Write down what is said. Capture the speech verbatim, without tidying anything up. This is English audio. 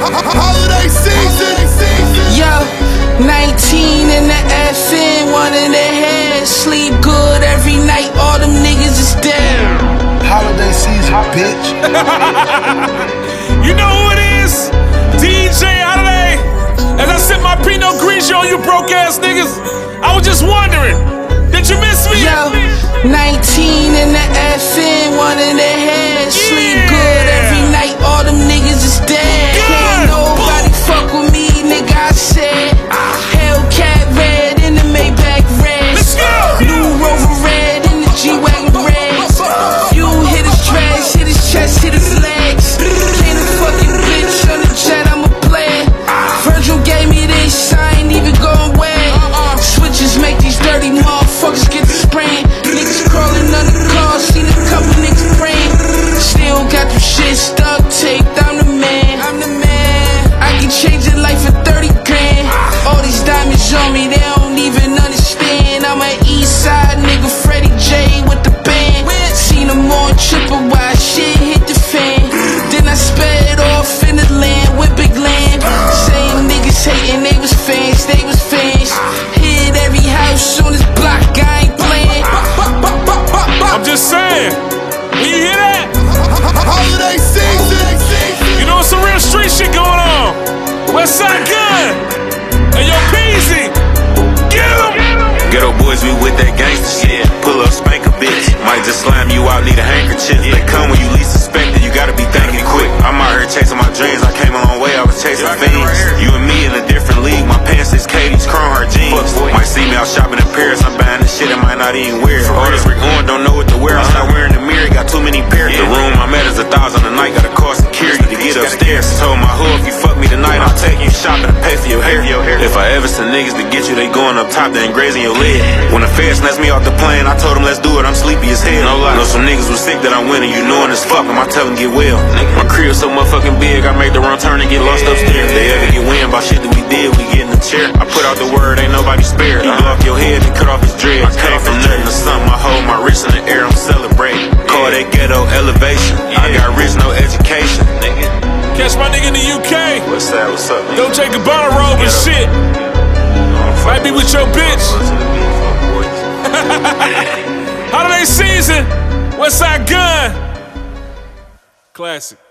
Holiday season. Yo, nineteen in the F N, one in the head. Sleep good every night, all them niggas is dead. Holiday season, bitch. You know who it is? D J Holiday. As I sip my Pinot Grigio on you broke ass niggas, I was just wondering, did you miss me? Yo, nineteen in the F N, one in the head. Sleep Yeah. good every night, all them niggas is dead. Good. Can't nobody fuck with me, nigga, I said. Hellcat red in the Maybach red. Let's go. New Rover red in the G-Wagon red. You hit his trash, hit his chest, hit his legs. Can't a fucking bitch on the jet, I'm a player. Virgil gave me this, I ain't even going wet. Switches make these dirty motherfuckers get the sprain. Niggas crawling under cars, seen a couple niggas brain. Still got them shit stuck taped, I'm the man. I'm the man. I can change your life for thirty grand. All these diamonds on me, they don't even understand. I'm an east side nigga, Freddie J with the band. Seen them on Chippewa, shit hit the fan. Then I sped off in the land with big land. Same niggas hating, they was fans, they was fans. Hit every house on this block, I ain't playing. I'm just saying, when you hear that, Holiday season. you know some real street shit going on. Westside Gun, and yo Peasy, get him. Ghetto boys, we with that gangsta shit. Pull up, spank a bitch. Might just slam you out, need a handkerchief. They come when you least suspect it, you gotta be thinking quick. I'm out here chasing my dreams, I came a long way, I was chasing fiends. You and me in a different league, my pants is Katie's, Chrome Heart jeans. Might see me out shopping in Paris, I'm buying this shit, I might not even wear it. All this Rick Owen, don't know what to wear, I start wearing the mirror, got too many pairs. The room I'm at is a thousand a night, gotta call security to get upstairs. Told my hoe, if you fuck me tonight, I'll take you shopping and pay for your hair. If I ever send niggas to get you, they going up top, they ain't grazing your leg. When the feds snatched me off the plane, I told them let's do it, I'm sleepy as hell. No lie. Know some niggas was sick that I'm winning, you knowing as fuck them, I tell them get well. My crib so motherfucking big, I make the wrong turn and get lost upstairs. They ever get wind about shit that we did, we get in the chair. I put out the word, ain't nobody spared. You blow off your head and cut off his dread. I came from nothing to something, I hold my wrist in the air, I'm celebrating. Call that ghetto elevation, I got rich, no education. Catch my nigga in the U K. What's that, what's up, nigga? Don't take a Gabbana robe and shit. Might be with your bitch. Holiday season, Westside Gun. Classic.